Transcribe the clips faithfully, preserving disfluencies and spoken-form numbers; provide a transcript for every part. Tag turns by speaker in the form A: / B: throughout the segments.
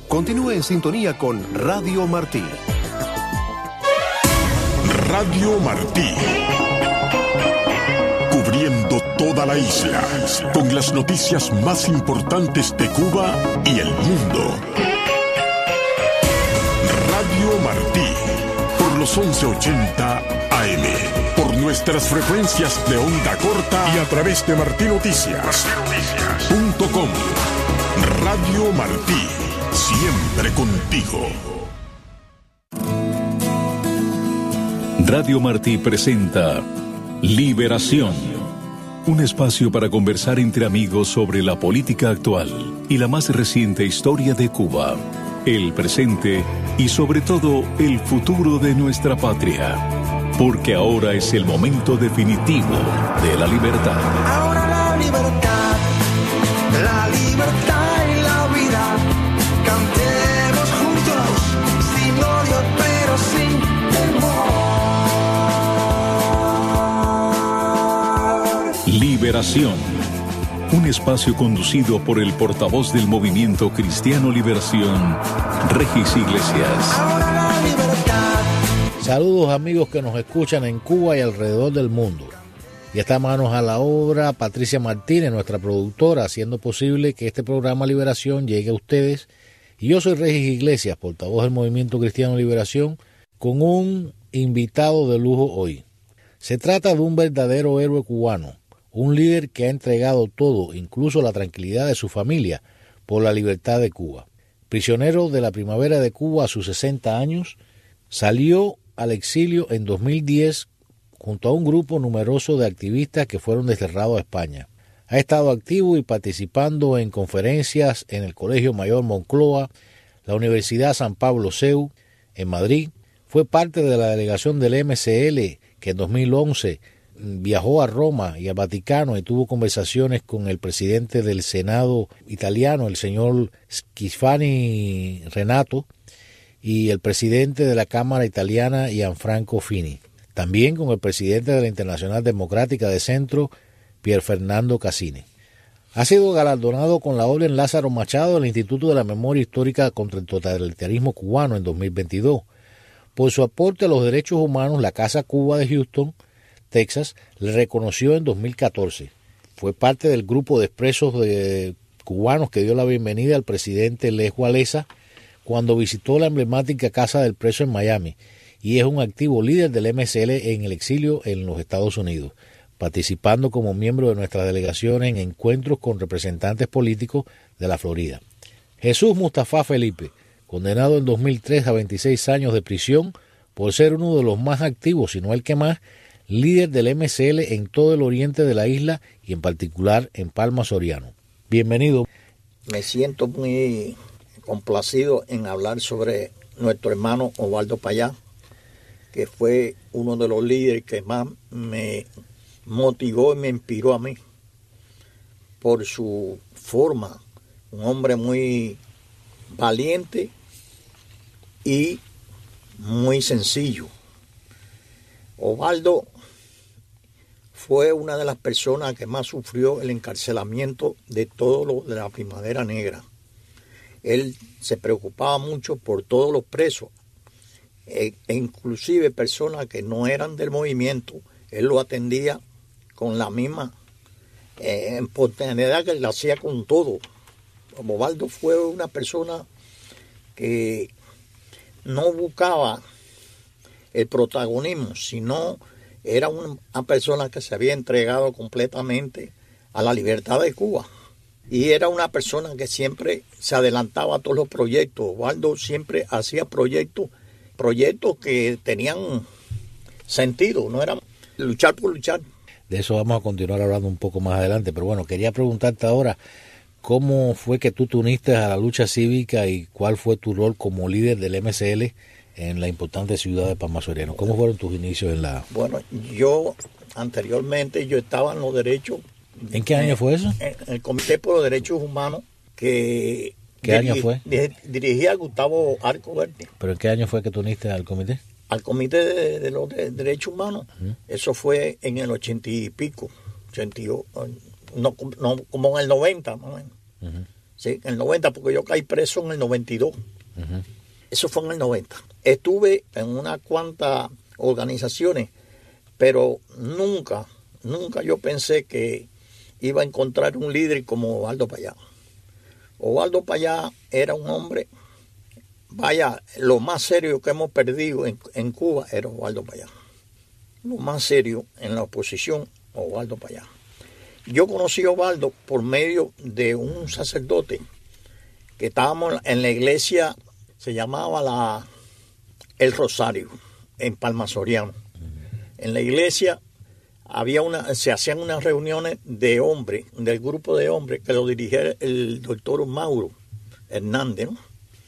A: Continúe en sintonía con Radio Martí.
B: Radio Martí. Cubriendo toda la isla, con las noticias más importantes de Cuba y el mundo. Radio Martí, por los once ochenta A M, por nuestras frecuencias de onda corta y a través de martinoticias punto com. Radio Martí, siempre contigo.
C: Radio Martí presenta Liberación, un espacio para conversar entre amigos sobre la política actual y la más reciente historia de Cuba, el presente y sobre todo el futuro de nuestra patria, porque ahora es el momento definitivo de la libertad.
D: Ahora la libertad, la libertad y la vida, cantemos juntos, sin odio pero sin temor.
C: Liberación, un espacio conducido por el portavoz del Movimiento Cristiano Liberación, Regis Iglesias.
D: Ahora la libertad.
E: Saludos amigos que nos escuchan en Cuba y alrededor del mundo. Ya está manos a la obra Patricia Martínez, nuestra productora, haciendo posible que este programa Liberación llegue a ustedes. Y yo soy Regis Iglesias, portavoz del Movimiento Cristiano Liberación, con un invitado de lujo hoy. Se trata de un verdadero héroe cubano, un líder que ha entregado todo, incluso la tranquilidad de su familia, por la libertad de Cuba. Prisionero de la primavera de Cuba a sus sesenta años, salió al exilio en dos mil diez junto a un grupo numeroso de activistas que fueron desterrados a España. Ha estado activo y participando en conferencias en el Colegio Mayor Moncloa, la Universidad San Pablo C E U, en Madrid. Fue parte de la delegación del M C L que en dos mil once viajó a Roma y al Vaticano y tuvo conversaciones con el presidente del Senado italiano, el señor Schifani Renato, y el presidente de la Cámara Italiana, Gianfranco Fini. También con el presidente de la Internacional Democrática de Centro, Pier Fernando Casini. Ha sido galardonado con la Orden Lázaro Machado del Instituto de la Memoria Histórica contra el Totalitarismo Cubano en dos mil veintidós. Por su aporte a los derechos humanos, la Casa Cuba de Houston, Texas, le reconoció en dos mil catorce. Fue parte del grupo de expresos de cubanos que dio la bienvenida al presidente Lech Walesa cuando visitó la emblemática Casa del Preso en Miami, y es un activo líder del M C L en el exilio en los Estados Unidos, participando como miembro de nuestras delegaciones en encuentros con representantes políticos de la Florida. Jesús Mustafa Felipe, condenado en dos mil tres a veintiséis años de prisión por ser uno de los más activos, si no el que más, líder del M C L en todo el oriente de la isla y en particular en Palma Soriano. Bienvenido.
F: Me siento muy complacido en hablar sobre nuestro hermano Osvaldo Payá, que fue uno de los líderes que más me motivó y me inspiró a mí por su forma, un hombre muy valiente y muy sencillo. Osvaldo fue una de las personas que más sufrió el encarcelamiento de todo lo de la Primavera Negra. Él se preocupaba mucho por todos los presos, e inclusive personas que no eran del movimiento. Él lo atendía con la misma eh, espontaneidad que él hacía con todo. Osvaldo fue una persona que no buscaba el protagonismo, sino era una persona que se había entregado completamente a la libertad de Cuba. Y era una persona que siempre se adelantaba a todos los proyectos. Osvaldo siempre hacía proyectos proyectos que tenían sentido, no era luchar por luchar.
E: De eso vamos a continuar hablando un poco más adelante, pero bueno, quería preguntarte ahora, ¿cómo fue que tú te uniste a la lucha cívica y cuál fue tu rol como líder del M C L en la importante ciudad de Palma Soriano? ¿Cómo fueron tus inicios en la...?
F: Bueno, yo anteriormente yo estaba en los derechos...
E: ¿En qué año
F: en,
E: fue eso?
F: En el Comité por los Derechos Humanos que...
E: ¿Qué
F: dirigí,
E: año fue?
F: Dirigía a Gustavo Arco Verde.
E: ¿Pero en qué año fue que te uniste al comité?
F: Al Comité de, de los de Derechos Humanos. Uh-huh. Eso fue en el ochenta y pico. ochenta, no, no, como en el noventa, más o menos. Uh-huh. Sí, en el noventa, porque yo caí preso en el noventa y dos.
E: Uh-huh.
F: Eso fue en el noventa. Estuve en unas cuantas organizaciones, pero nunca, nunca yo pensé que iba a encontrar un líder como Osvaldo Payá. Osvaldo Payá era un hombre, vaya, lo más serio que hemos perdido en, en Cuba era Osvaldo Payá. Lo más serio en la oposición, Osvaldo Payá. Yo conocí a Osvaldo por medio de un sacerdote que estábamos en la iglesia, se llamaba la El Rosario, en Palma Soriano. En la iglesia había una, se hacían unas reuniones de hombres, del grupo de hombres que lo dirigía el doctor Mauro Hernández, ¿no?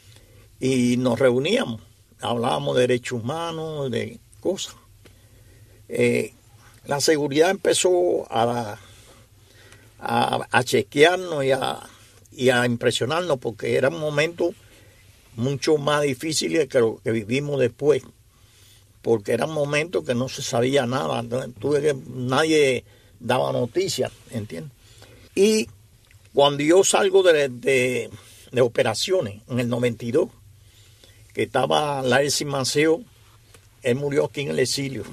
F: Y nos reuníamos, hablábamos de derechos humanos, de cosas. Eh, la seguridad empezó a, a, a chequearnos y a, y a impresionarnos, porque era un momento mucho más difícil que lo que vivimos después, porque eran momentos que no se sabía nada, tuve que, nadie daba noticias, ¿entiendes? Y cuando yo salgo de, de, de operaciones en el noventa y dos, que estaba Larcy Maceo, él murió aquí en el exilio.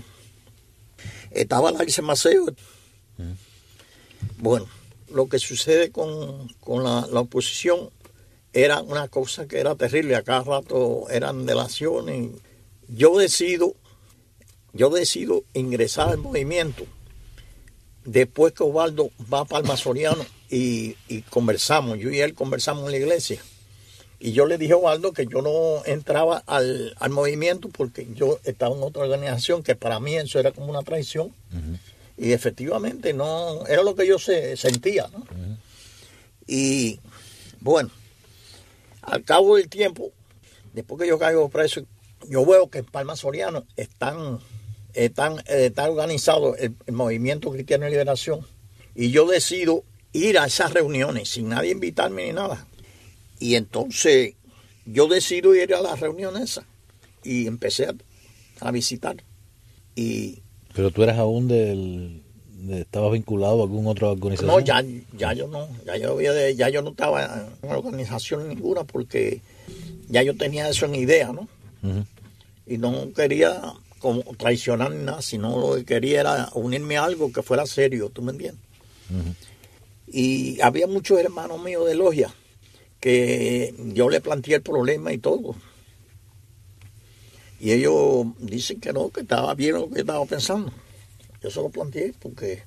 F: Estaba Larcy Maceo. ¿Mm? Bueno, lo que sucede con, con la, la oposición era una cosa que era terrible. A cada rato eran delaciones. Yo decido, yo decido ingresar al movimiento después que Osvaldo va a Palma Soriano y, y conversamos. Yo y él conversamos en la iglesia. Y yo le dije a Osvaldo que yo no entraba al, al movimiento porque yo estaba en otra organización, que para mí eso era como una traición. Uh-huh. Y efectivamente no era lo que yo se, sentía, ¿no? Uh-huh. Y bueno, al cabo del tiempo, después que yo caigo preso, yo veo que en Palma Soriano están, están, está organizado el, el Movimiento Cristiano de Liberación. Y yo decido ir a esas reuniones sin nadie invitarme ni nada. Y entonces yo decido ir a las reuniones esas y empecé a, a visitar. Y,
E: ¿Pero tú eras aún del... De, ¿estabas vinculado a alguna otra organización?
F: No, ya, ya yo no. Ya yo, había, ya yo no estaba en organización ninguna porque ya yo tenía eso en idea, ¿no? Uh-huh. Y no quería como traicionar ni nada, sino lo que quería era unirme a algo que fuera serio, ¿tú me entiendes? Uh-huh. Y había muchos hermanos míos de logia que yo le planteé el problema y todo. Y ellos dicen que no, que estaba bien lo que estaba pensando. Yo se lo planteé porque...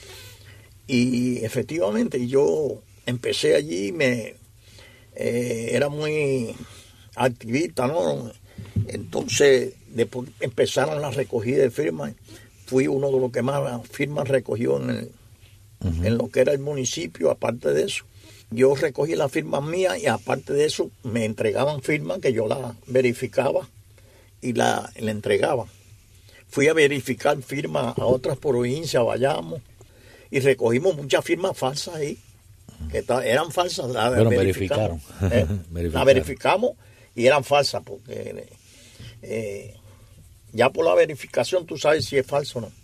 F: Y efectivamente yo empecé allí, me eh, era muy activista, ¿no? Entonces, después empezaron las recogidas de firmas. Fui uno de los que más firmas recogió en, el, uh-huh. en lo que era el municipio, aparte de eso. Yo recogí las firmas mías y aparte de eso me entregaban firmas que yo las verificaba y la, la entregaba. Fui a verificar firmas a otras provincias, vayamos, y recogimos muchas firmas falsas ahí, que eran falsas. La
E: bueno, verificaron.
F: Eh, verificaron. La verificamos y eran falsas, porque eh, ya por la verificación tú sabes si es falso o no.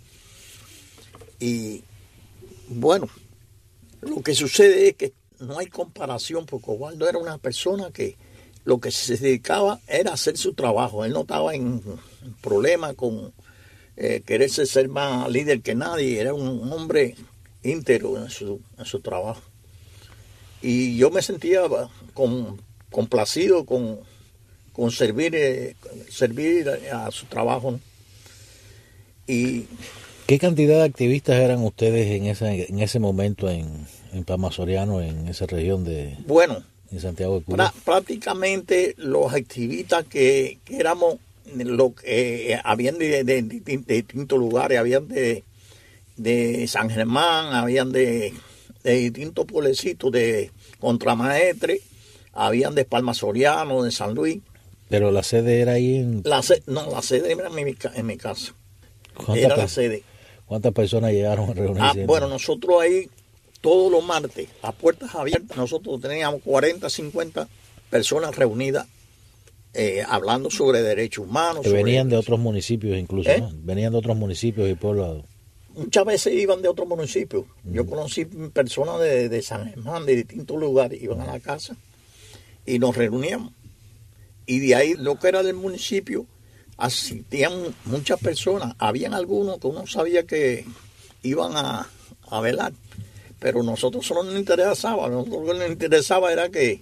F: Y bueno, lo que sucede es que no hay comparación, porque Osvaldo era una persona que lo que se dedicaba era hacer su trabajo. Él no estaba en problemas con eh, quererse ser más líder que nadie. Era un hombre íntegro en su, en su trabajo. Y yo me sentía con, complacido con, con servir, eh, servir a, a su trabajo, ¿no? Y
E: ¿qué cantidad de activistas eran ustedes en ese, en ese momento en, en Palma Soriano, en esa región de
F: bueno,
E: en Santiago de Cuba?
F: Pra, prácticamente los activistas que, que éramos, lo que eh, habían de, de, de, de distintos lugares, habían de, de San Germán, habían de, de distintos pueblecitos, de Contramaestre, habían de Palma Soriano, de San Luis.
E: Pero la sede era ahí en...
F: La sede, no, la sede era en mi, en mi casa.
E: Era la sede. ¿Cuántas personas llegaron a reunirse?
F: Ah, bueno, nosotros ahí todos los martes, a puertas abiertas, nosotros teníamos cuarenta, cincuenta personas reunidas eh, hablando sobre derechos humanos.
E: Que
F: sobre
E: venían de
F: eso.
E: otros municipios incluso,
F: ¿Eh?
E: ¿no? Venían de otros municipios y pueblos.
F: muchas veces iban de otro municipio. Yo conocí personas de, de San Germán, de distintos lugares, iban a la casa y nos reuníamos. Y de ahí, lo que era del municipio, asistían muchas personas. Habían algunos que uno sabía que iban a, a velar, pero nosotros solo nos interesaba. Nosotros lo que nos interesaba era que,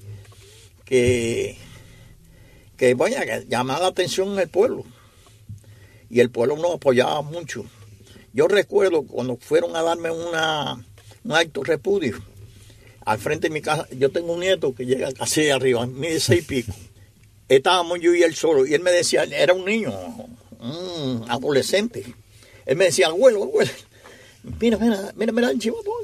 F: que, que, vaya, que llamara la atención el pueblo. Y el pueblo nos apoyaba mucho. Yo recuerdo cuando fueron a darme una, un acto de repudio, al frente de mi casa, yo tengo un nieto que llega casi arriba, mide seis y pico. Estábamos yo y él solo, y él me decía, era un niño, un adolescente. Él me decía, abuelo, abuelo, mira, mira, mira, mira,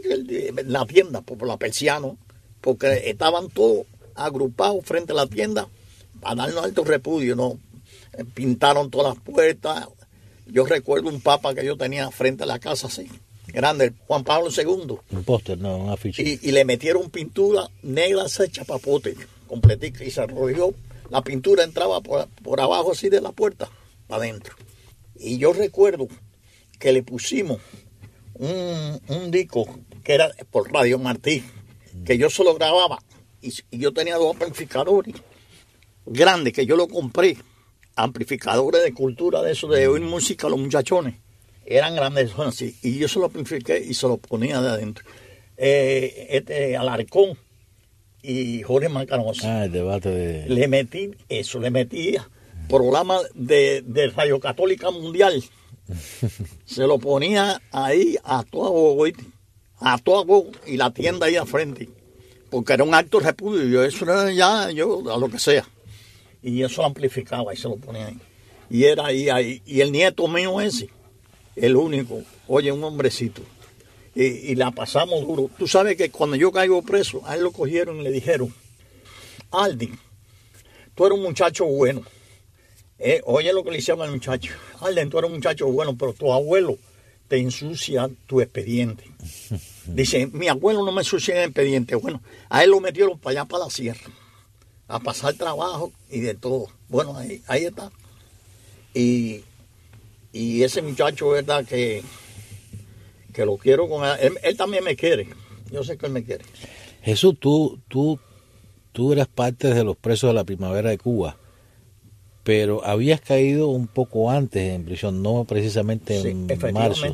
F: en la tienda, por la persiana, porque estaban todos agrupados frente a la tienda para darnos alto repudio, ¿no? Pintaron todas las puertas. Yo recuerdo un papa que yo tenía frente a la casa, así, grande, Juan Pablo segundo.
E: Un póster, no, un afiche.
F: Y, y le metieron pintura negra, ese chapapote, completica, y se arrolló. La pintura entraba por, por abajo así de la puerta, para adentro. Y yo recuerdo que le pusimos un, un disco que era por Radio Martí, que yo solo grababa. Y, y yo tenía dos amplificadores grandes que yo lo compré. Amplificadores de cultura, de eso, de oír música a los muchachones. Eran grandes, son así. Y yo se lo amplifiqué y se lo ponía de adentro. Eh, este Alarcón y Jorge Mancanosa.
E: Ah, el debate de...
F: Le metí eso, le metí programa de, de Radio Católica Mundial. Se lo ponía ahí a toda voz, a toda voz, y la tienda ahí al frente. Porque era un acto de repudio, eso era ya, yo, a lo que sea. Y eso lo amplificaba y se lo ponía ahí. Y era ahí, ahí. Y el nieto mío ese, el único, oye, un hombrecito. Y, y la pasamos duro. Tú sabes que cuando yo caigo preso, a él lo cogieron y le dijeron, Aldi, tú eres un muchacho bueno. Eh, oye lo que le hicieron al muchacho. Aldi, tú eres un muchacho bueno, pero tu abuelo te ensucia tu expediente. Dice, mi abuelo no me ensucia el expediente. Bueno, a él lo metieron para allá, para la sierra, a pasar trabajo y de todo. Bueno, ahí, ahí está. Y, y ese muchacho, verdad, que, que lo quiero con él. él. Él también me quiere. Yo sé que él me quiere.
E: Jesús, tú, tú, tú eras parte de los presos de la primavera de Cuba, pero habías caído un poco antes en prisión, no precisamente
F: Sí,
E: en marzo.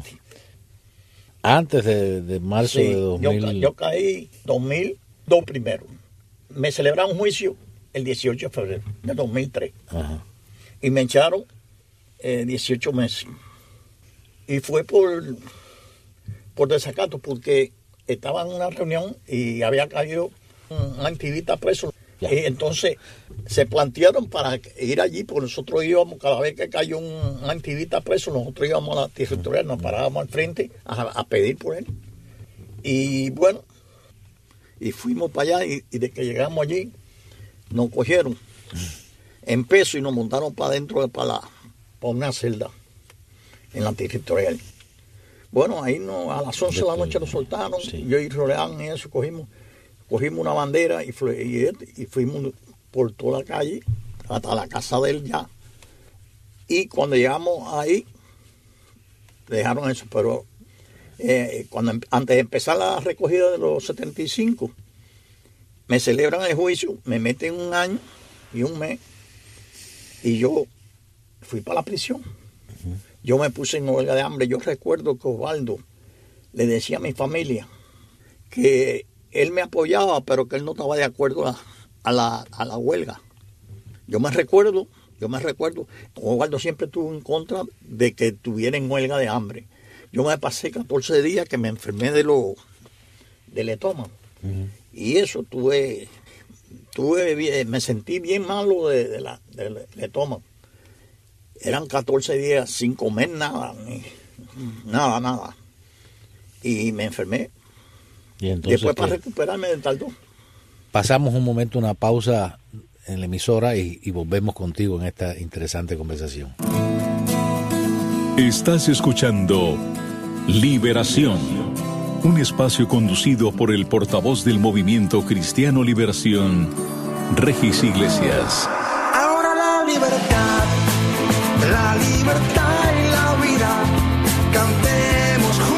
E: Antes de, de marzo
F: Sí,
E: de dos mil.
F: Yo, yo caí dos mil dos primero. Me celebraron un juicio el dieciocho de febrero de dos mil tres.
E: Ajá.
F: Y me echaron eh, dieciocho meses. Y fue por, por desacato, porque estaba en una reunión y había caído un activista preso.
E: Ya.
F: Y entonces se plantearon para ir allí, porque nosotros íbamos, cada vez que cayó un activista preso, nosotros íbamos a la territorial, nos parábamos al frente a, a pedir por él. Y bueno, y fuimos para allá, y, y de que llegamos allí, nos cogieron en peso y nos montaron para adentro, para, la, para una celda en la territorial. Bueno, ahí no, a las once de la noche nos soltaron,
E: Sí.
F: yo y Roleán y eso, cogimos, cogimos una bandera y, fue, y, y fuimos por toda la calle hasta la casa de él ya. Y cuando llegamos ahí, dejaron eso, pero eh, cuando antes de empezar la recogida de los setenta y cinco, me celebran el juicio, me meten un año y un mes, y yo fui para la prisión. Uh-huh. Yo me puse en huelga de hambre. Yo recuerdo que Osvaldo le decía a mi familia que él me apoyaba, pero que él no estaba de acuerdo a, a, la, a la huelga. Yo me recuerdo, yo me recuerdo, Osvaldo siempre estuvo en contra de que tuviera en huelga de hambre. Yo me pasé catorce días que me enfermé de lo, del estómago. Uh-huh. Y eso tuve, tuve, me sentí bien malo de, de la, del estómago. Eran catorce días sin comer nada, ni, nada, nada. Y me enfermé.
E: ¿Y entonces
F: después
E: qué?
F: Para recuperarme del tardó.
E: Pasamos un momento, una pausa en la emisora y, y volvemos contigo en esta interesante conversación.
C: Estás escuchando Liberación, un espacio conducido por el portavoz del Movimiento Cristiano Liberación, Regis Iglesias.
D: Ahora la libertad, la libertad y la vida, cantemos juntos.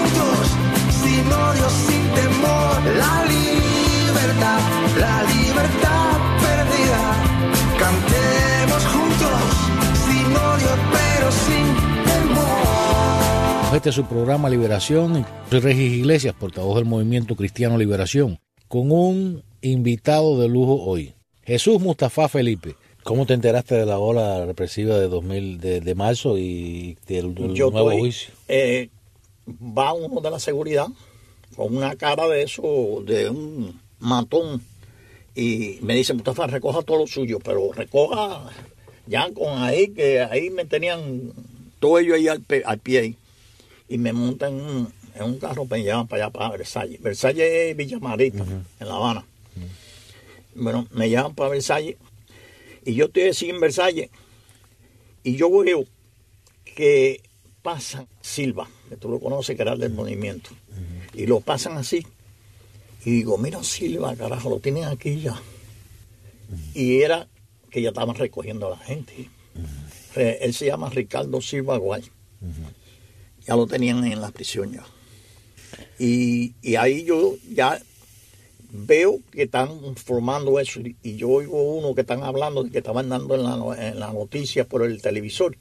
D: cantemos juntos, sin odio pero sin temor.
E: Este es su programa Liberación. Soy Regis Iglesias, portavoz del Movimiento Cristiano Liberación, con un invitado de lujo hoy, Jesús Mustafa Felipe. ¿Cómo te enteraste de la ola represiva de dos mil de, de marzo y del, del
F: Yo
E: nuevo
F: estoy,
E: juicio?
F: Eh, va uno de la seguridad con una cara de eso, de un matón, y me dice: Mustafa, recoja todo lo suyo, pero recoja ya con ahí, que ahí me tenían todo ello ahí al, pe, al pie, y me montan en un, en un carro, me llevan para allá, para Versalles. Versalles es Villa Marita, uh-huh. en La Habana. Uh-huh. Bueno, me llevan para Versalles, y yo estoy así en Versalles, y yo veo que pasa Silva, que tú lo conoces, que era del movimiento, uh-huh. y lo pasan así, y digo: mira Silva, carajo, lo tienen aquí ya. Uh-huh. Y era que ya estaban recogiendo a la gente. Uh-huh. Él se llama Ricardo Silva Guay. Uh-huh. Ya lo tenían en la prisión ya. Y, y ahí yo ya veo que están formando eso, y yo oigo uno que están hablando de que estaban dando en la, en la noticia por el televisor,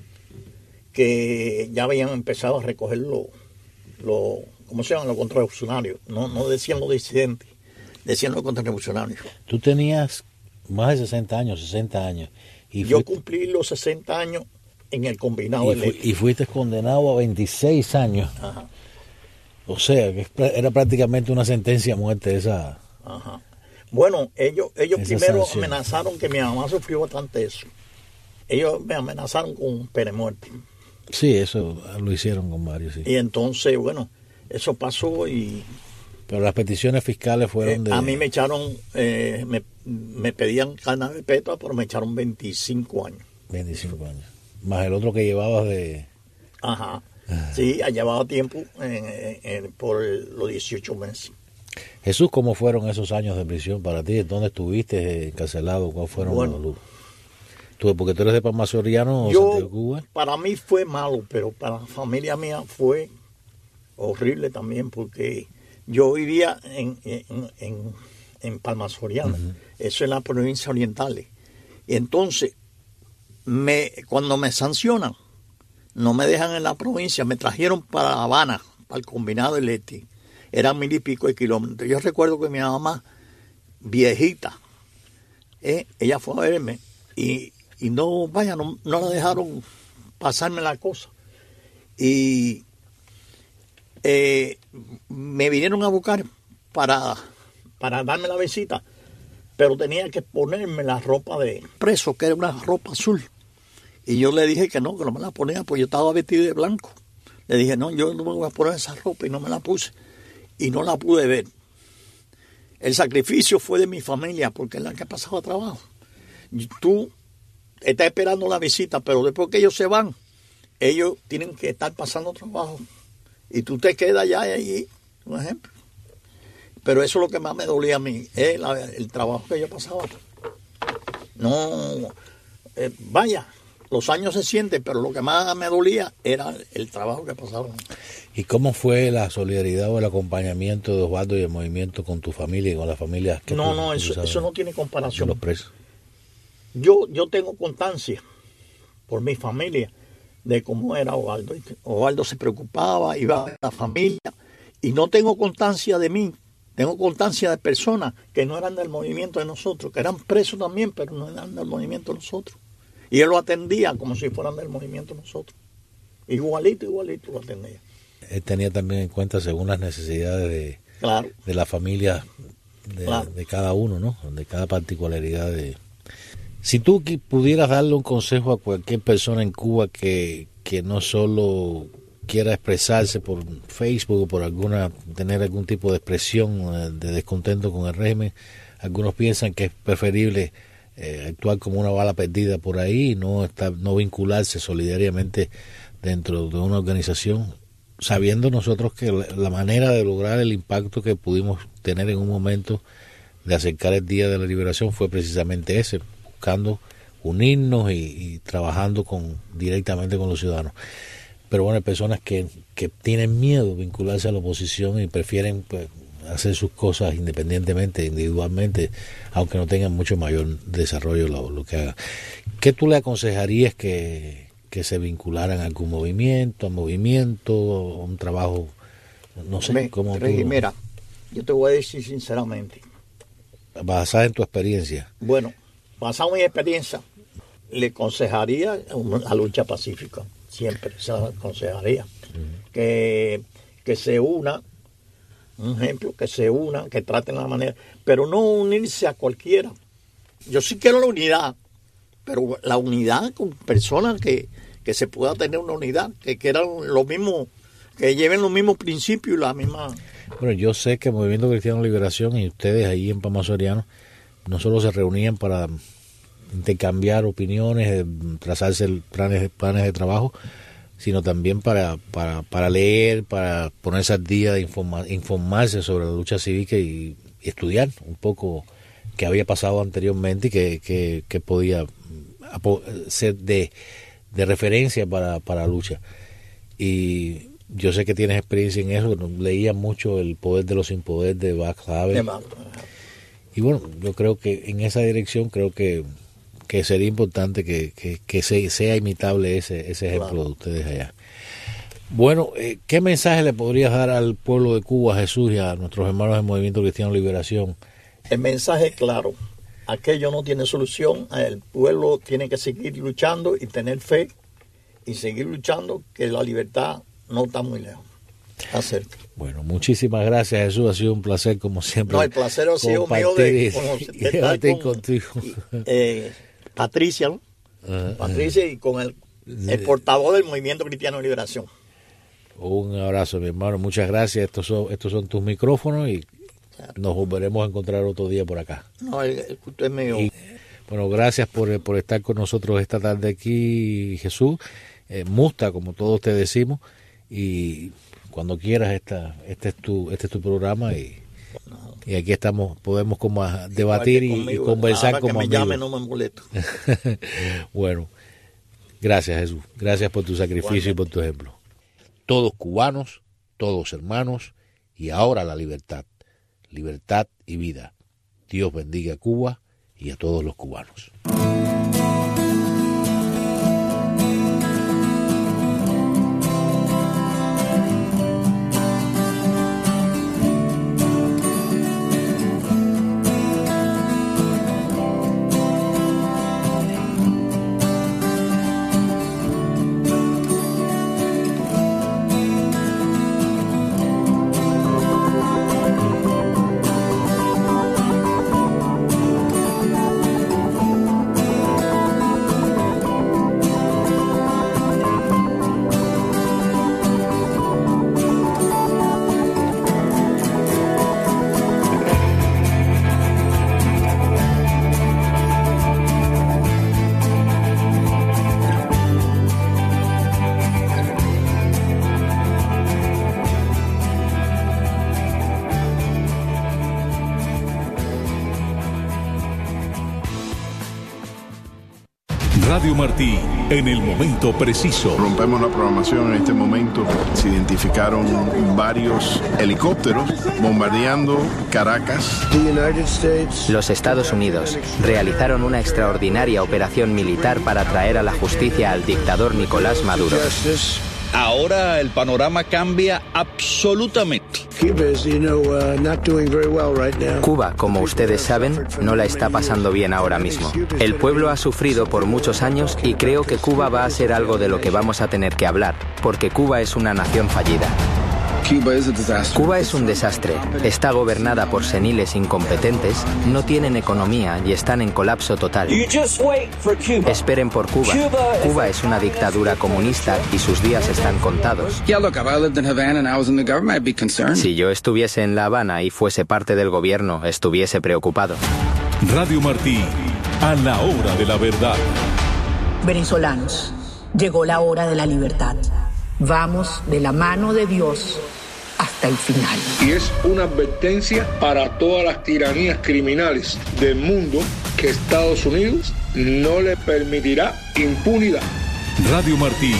F: que ya habían empezado a recoger los, lo, ¿cómo se llaman? Los contrarrevolucionarios. No, no decían los disidentes, decían los contrarrevolucionarios.
E: Tú tenías más de sesenta años, sesenta años. Y
F: yo
E: fuiste,
F: cumplí los sesenta años en el combinado
E: y, fu, y fuiste condenado a veintiséis años.
F: Ajá.
E: O sea, que era prácticamente una sentencia a muerte esa.
F: Ajá. Bueno, ellos, ellos primero sanción. amenazaron, que mi mamá sufrió bastante eso. Ellos me amenazaron con pena de muerte.
E: Sí, eso lo hicieron con varios, sí.
F: Y entonces, bueno, eso pasó y...
E: Pero las peticiones fiscales fueron
F: eh,
E: de...
F: A mí me echaron, eh, me, me pedían cadena perpetua, pero me echaron veinticinco años.
E: veinticinco años. Más el otro que llevabas de...
F: Ajá. Sí, ha llevado tiempo en, en, en, por el, los dieciocho meses.
E: Jesús, ¿cómo fueron esos años de prisión para ti? ¿Dónde estuviste encarcelado? ¿Cuáles fueron
F: bueno,
E: los... ¿Tú, porque tú eres de Palma Soriano o
F: yo,
E: Santiago de Cuba?
F: Para mí fue malo, pero para la familia mía fue horrible también, porque yo vivía en, en, en, en Palma Soriano, uh-huh. eso es la provincia oriental. Y entonces, me, cuando me sancionan, no me dejan en la provincia, me trajeron para La Habana, para el combinado de Leti. Eran mil y pico de kilómetros. Yo recuerdo que mi mamá, viejita, eh, ella fue a verme y, y no, vaya, no, no la dejaron pasarme la cosa. Y eh, me vinieron a buscar para, para darme la visita, pero tenía que ponerme la ropa de preso, que era una ropa azul. Y yo le dije que no, que no me la ponía, pues yo estaba vestido de blanco. Le dije: no, yo no me voy a poner esa ropa, y no me la puse. Y no la pude ver. El sacrificio fue de mi familia, porque es la que pasaba trabajo. Y tú estás esperando la visita, pero después que ellos se van, ellos tienen que estar pasando trabajo. Y tú te quedas allá y allí, un ejemplo. Pero eso es lo que más me dolía a mí, es la, el trabajo que yo pasaba. No, eh, vaya. Los años se sienten, pero lo que más me dolía era el trabajo que pasaba.
E: ¿Y cómo fue la solidaridad o el acompañamiento de Osvaldo y el movimiento con tu familia y con las familias que
F: No,
E: tú,
F: no,
E: tú
F: eso, eso no tiene comparación.
E: Los presos.
F: Yo, yo tengo constancia por mi familia de cómo era Osvaldo. Osvaldo se preocupaba, iba a ver a la familia, y no tengo constancia de mí. Tengo constancia de personas que no eran del movimiento de nosotros, que eran presos también, pero no eran del movimiento de nosotros. Y él lo atendía como si fueran del movimiento nosotros. Igualito, igualito lo atendía.
E: Él tenía también en cuenta según las necesidades de,
F: claro.
E: de la familia de,
F: claro.
E: de cada uno, ¿no? De cada particularidad. De... Si tú pudieras darle un consejo a cualquier persona en Cuba que, que no solo quiera expresarse por Facebook o por alguna, tener algún tipo de expresión de descontento con el régimen, algunos piensan que es preferible Eh, actuar como una bala perdida por ahí y no, estar, no vincularse solidariamente dentro de una organización, sabiendo nosotros que la, la manera de lograr el impacto que pudimos tener en un momento de acercar el Día de la Liberación fue precisamente ese, buscando unirnos y, y trabajando con directamente con los ciudadanos. Pero bueno, hay personas que, que tienen miedo de vincularse a la oposición y prefieren pues, hacer sus cosas independientemente, individualmente, aunque no tengan mucho mayor desarrollo lo, lo que hagan. ¿Qué tú le aconsejarías que, que se vincularan a algún movimiento, a movimiento, a un trabajo, no sé,
F: Me,
E: cómo tú...
F: Mira, yo te voy a decir sinceramente.
E: Basada en tu experiencia.
F: Bueno, basado en mi experiencia, le aconsejaría la lucha pacífica, siempre se la aconsejaría. Uh-huh. Que, que se una, un ejemplo, que se una, que traten la manera, pero no unirse a cualquiera. Yo sí quiero la unidad, pero la unidad con personas que, que se pueda tener una unidad, que quieran lo mismo, que lleven los mismos principios y la misma...
E: Bueno, yo sé que el Movimiento Cristiano Liberación y ustedes ahí en Palma Soriano no solo se reunían para intercambiar opiniones, trazarse planes, planes de trabajo, sino también para, para, para leer, para ponerse al día, de informa, informarse sobre la lucha cívica y, y estudiar un poco qué había pasado anteriormente y que, que, que podía ser de, de referencia para, para la lucha. Y yo sé que tienes experiencia en eso, leía mucho El poder de los sin poder de Václav Havel. Y bueno, yo creo que en esa dirección creo que, que sería importante que, que, que se, sea imitable ese, ese ejemplo claro. de ustedes allá. Bueno, eh, ¿qué mensaje le podrías dar al pueblo de Cuba, Jesús, y a nuestros hermanos del Movimiento Cristiano Liberación?
F: El mensaje es claro. Aquello no tiene solución. El pueblo tiene que seguir luchando y tener fe y seguir luchando, que la libertad no está muy lejos. Está cerca.
E: Bueno, muchísimas gracias, Jesús. Ha sido un placer, como siempre.
F: No, el placer ha sido mío de,
E: de, de estar con, contigo.
F: Eh, Patricia, ¿no? Uh, Patricia uh, y con el, el portavoz del Movimiento Cristiano de Liberación.
E: Un abrazo, mi hermano. Muchas gracias. Estos son, estos son tus micrófonos y claro. nos volveremos a encontrar otro día por acá.
F: No, el, el usted es mío.
E: Y, bueno, gracias por, por estar con nosotros esta tarde aquí, Jesús. Eh, Musta, como todos te decimos, y cuando quieras, esta, este es tu, este es tu programa y, no. y aquí estamos, podemos como debatir y, conmigo, y conversar como amigos.
F: Ahora que me llame no me molesto.
E: Bueno, gracias, Jesús. Gracias por tu sacrificio y por tu ejemplo. Todos cubanos, todos hermanos, y ahora la libertad. Libertad y vida. Dios bendiga a Cuba y a todos los cubanos.
C: Radio Martí, en el momento preciso.
G: Rompemos la programación en este momento. Se identificaron varios helicópteros bombardeando Caracas.
H: Los Estados Unidos realizaron una extraordinaria operación militar para traer a la justicia al dictador Nicolás Maduro.
I: Ahora el panorama cambia absolutamente.
H: Cuba, como ustedes saben, no la está pasando bien ahora mismo. El pueblo ha sufrido por muchos años y creo que Cuba va a ser algo de lo que vamos a tener que hablar, porque Cuba es una nación fallida. Cuba es un desastre. Está gobernada por seniles incompetentes, no tienen economía y están en colapso total. Esperen por Cuba. Cuba es una dictadura comunista y sus días están contados. Si yo estuviese en La Habana y fuese parte del gobierno, estuviese preocupado.
C: Radio Martí, a la hora de la verdad.
J: Venezolanos, llegó la hora de la libertad. Vamos de la mano de Dios hasta el final.
K: Y es una advertencia para todas las tiranías criminales del mundo que Estados Unidos no le permitirá impunidad.
C: Radio Martí,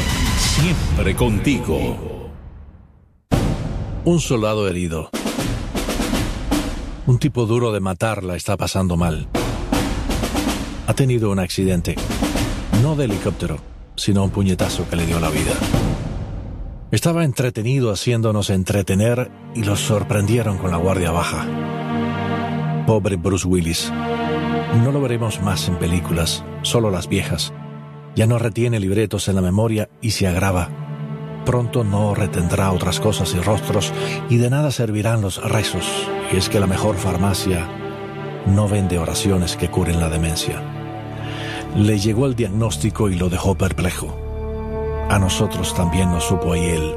C: siempre contigo.
L: Un soldado herido. Un tipo duro de matar la está pasando mal. Ha tenido un accidente, no de helicóptero, sino un puñetazo que le dio la vida. Estaba entretenido haciéndonos entretener y los sorprendieron con la guardia baja. Pobre Bruce Willis. No lo veremos más en películas, solo las viejas. Ya no retiene libretos en la memoria y se agrava. Pronto no retendrá otras cosas y rostros, y de nada servirán los rezos. Y es que la mejor farmacia no vende oraciones que curen la demencia. Le llegó el diagnóstico y lo dejó perplejo. A nosotros también nos supo ahí él.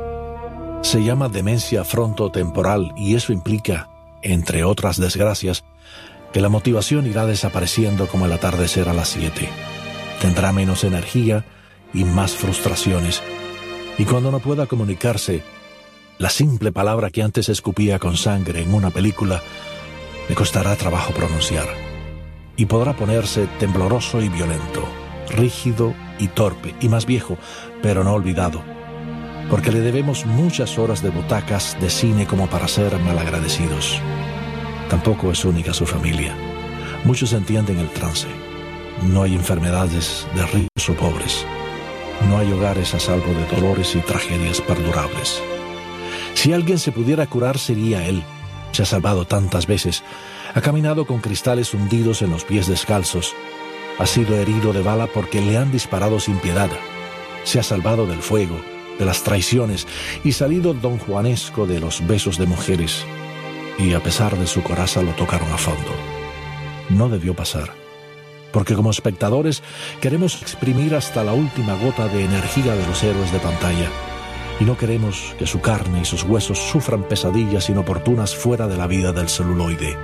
L: Se llama demencia frontotemporal y eso implica, entre otras desgracias, que la motivación irá desapareciendo como el atardecer a las siete. Tendrá menos energía y más frustraciones. Y cuando no pueda comunicarse, la simple palabra que antes escupía con sangre en una película le costará trabajo pronunciar. Y podrá ponerse tembloroso y violento, rígido y torpe, y más viejo, pero no olvidado. Porque le debemos muchas horas de butacas de cine como para ser malagradecidos. Tampoco es única su familia. Muchos entienden el trance. No hay enfermedades de ricos o pobres. No hay hogares a salvo de dolores y tragedias perdurables. Si alguien se pudiera curar sería él. Se ha salvado tantas veces. Ha caminado con cristales hundidos en los pies descalzos. Ha sido herido de bala porque le han disparado sin piedad. Se ha salvado del fuego, de las traiciones y salido don Juanesco de los besos de mujeres. Y a pesar de su coraza lo tocaron a fondo. No debió pasar. Porque como espectadores queremos exprimir hasta la última gota de energía de los héroes de pantalla y no queremos que su carne y sus huesos sufran pesadillas inoportunas fuera de la vida del celuloide.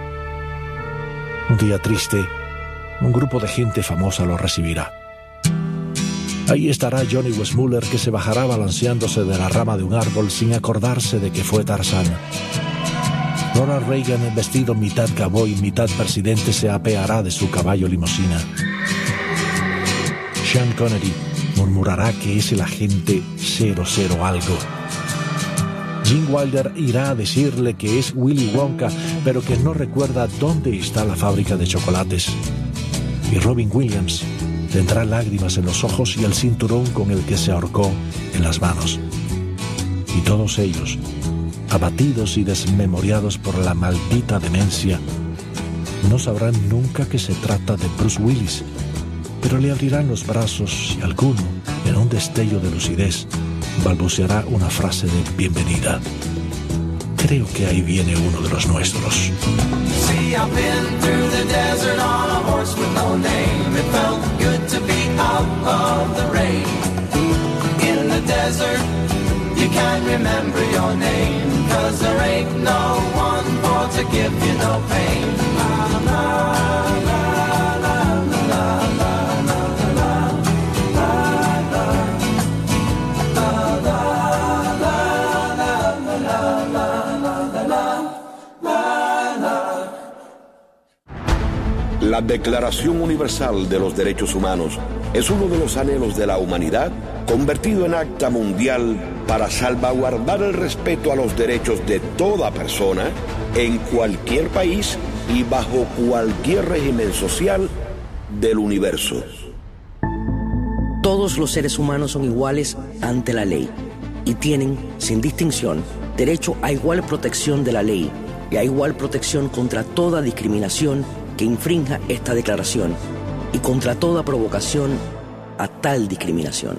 L: Un día triste, un grupo de gente famosa lo recibirá. Ahí estará Johnny Weissmuller, que se bajará balanceándose de la rama de un árbol sin acordarse de que fue Tarzán. Ronald Reagan, vestido mitad cowboy, mitad presidente, se apeará de su caballo limusina. Sean Connery murmurará que es el agente cero cero algo. Gene Wilder irá a decirle que es Willy Wonka, pero que no recuerda dónde está la fábrica de chocolates. Y Robin Williams tendrá lágrimas en los ojos y el cinturón con el que se ahorcó en las manos. Y todos ellos, abatidos y desmemoriados por la maldita demencia, no sabrán nunca que se trata de Bruce Willis, pero le abrirán los brazos y alguno, en un destello de lucidez, balbuceará una frase de bienvenida. Creo que ahí viene uno de los nuestros.
D: See, I've been through the desert on a horse with no name. It felt good to be out of the rain. In the desert, you can't remember your name, 'cause there ain't no one for to give you no pain. La, la, la, la, la, la.
M: La Declaración Universal de los Derechos Humanos es uno de los anhelos de la humanidad convertido en acta mundial para salvaguardar el respeto a los derechos de toda persona en cualquier país y bajo cualquier régimen social del universo.
N: Todos los seres humanos son iguales ante la ley y tienen, sin distinción, derecho a igual protección de la ley y a igual protección contra toda discriminación que infrinja esta declaración y contra toda provocación a tal discriminación.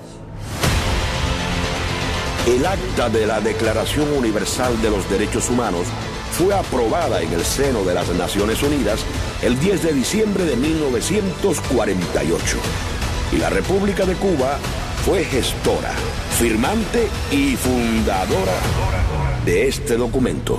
M: El acta de la Declaración Universal de los Derechos Humanos fue aprobada en el seno de las Naciones Unidas el diez de diciembre de mil novecientos cuarenta y ocho. Y la República de Cuba fue gestora, firmante y fundadora de este documento.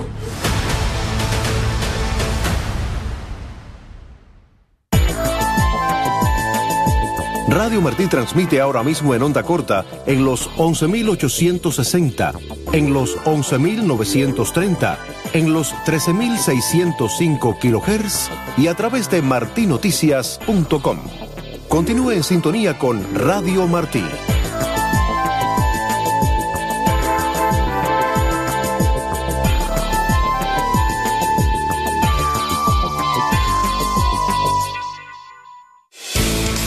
A: Radio Martí transmite ahora mismo en onda corta en los once mil ochocientos sesenta, en los once mil novecientos treinta, en los trece mil seiscientos cinco kilohertz y a través de martinoticias punto com. Continúe en sintonía con Radio Martí.